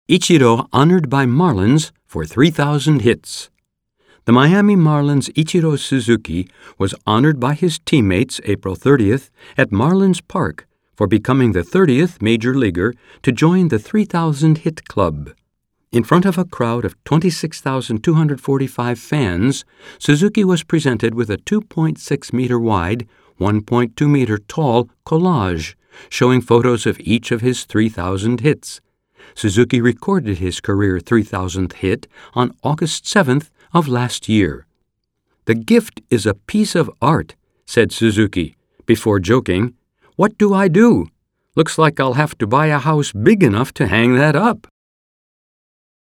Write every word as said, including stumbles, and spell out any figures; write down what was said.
Ichiro honored by Marlins for three thousand hits. The Miami Marlins Ichiro Suzuki was honored by his teammates April thirtieth at Marlins Park for becoming the thirtieth major leaguer to join the three thousand hit club. In front of a crowd of twenty-six thousand two hundred forty-five fans, Suzuki was presented with a two point six meter wide, one point two meter tall collage showing photos of each of his three thousand hits. Suzuki recorded his career three thousandth hit on August seventh of last year. "The gift is a piece of art," said Suzuki, before joking, "What do I do? Looks like I'll have to buy a house big enough to hang that up."